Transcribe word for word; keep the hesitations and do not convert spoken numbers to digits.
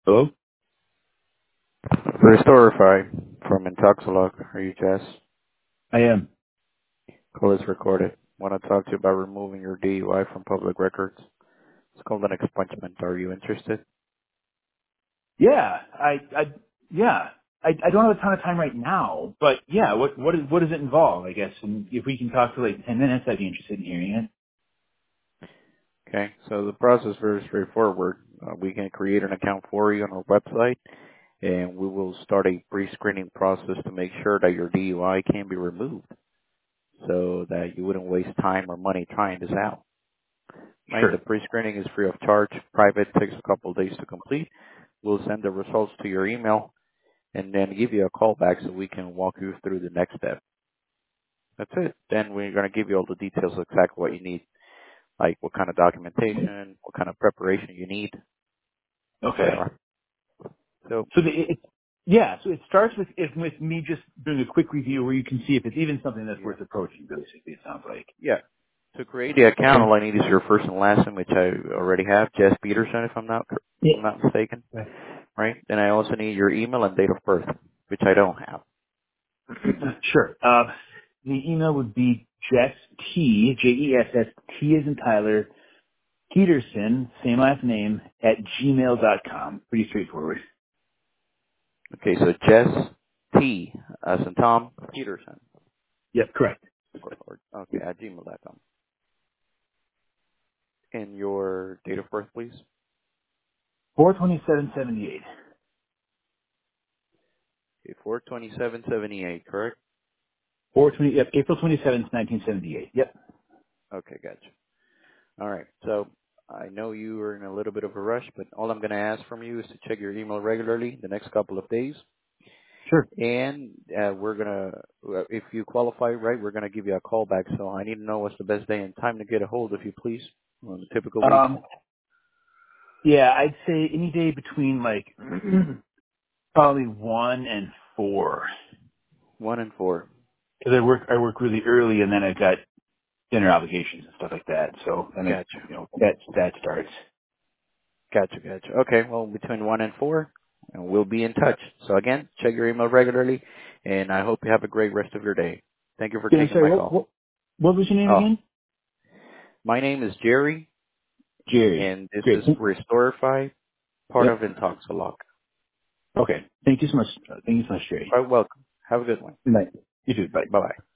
Hello? Restorify from Intoxilog. Are you Jess? I am. Call is recorded. Want to talk to you about removing your D U I from public records. It's called an expungement. Are you interested? Yeah, I, I, yeah. I, I don't have a ton of time right now, but yeah, what, what, is, what does it involve, I guess? And if we can talk for like ten minutes, I'd be interested in hearing it. Okay, so the process is very straightforward. Uh, we can create an account for you on our website, and we will start a pre-screening process to make sure that your D U I can be removed so that you wouldn't waste time or money trying this out. Right? The Sure. pre-screening is free of charge. Private takes a couple of days to complete. We'll send the results to your email and then give you a call back so we can walk you through the next step. That's it. Then we're going to give you all the details of exactly what you need, like what kind of documentation, what kind of preparation you need, et Okay. cetera. So, So the, it, yeah, so it starts with, if, with me just doing a quick review where you can see if it's even something that's yeah. worth approaching, basically, it sounds like. Yeah. To create the account, Okay. all I need is your first and last name, which I already have, Jess Peterson, if I'm not, cor- if I'm Yeah. not mistaken, Okay. right? Then I also need your email and date of birth, which I don't have. Sure. Uh, the email would be Jess T, J E S S T as in Tyler, Peterson, same last name, at gmail dot com. Pretty straightforward. Okay, so Jess T, as in Tom, Peterson. Yep, correct. Or, or, okay, at gmail dot com. And your date of birth, please. four twenty-seven seventy-eight. Okay, four twenty-seven seventy-eight, correct? four twenty, yep, April twenty-seventh, nineteen seventy-eight. Yep. Okay, gotcha. All right. So I know you are in a little bit of a rush, but all I'm going to ask from you is to check your email regularly the next couple of days. Sure. And uh, we're going to, if you qualify, right, we're going to give you a call back. So I need to know what's the best day and time to get a hold of you, please, on a typical week. Um, yeah, I'd say any day between like probably one and four. One and four. Because I work, I work really early and then I've got dinner obligations and stuff like that. So then it, Gotcha. you know, that, that starts. Gotcha, gotcha. Okay, well, between one and four, and we'll be in touch. So again, check your email regularly, and I hope you have a great rest of your day. Thank you for Yeah, I'm taking sorry, my what, call. what, what was your name Oh, again? my name is Jerry, Jerry. and this Great. is Restorify, part Yep. of Intoxilog. Okay. Thank you so much. Uh, Thank you so much, Jerry. Quite welcome. Have a good one. Good night. You too. Bye. Bye-bye.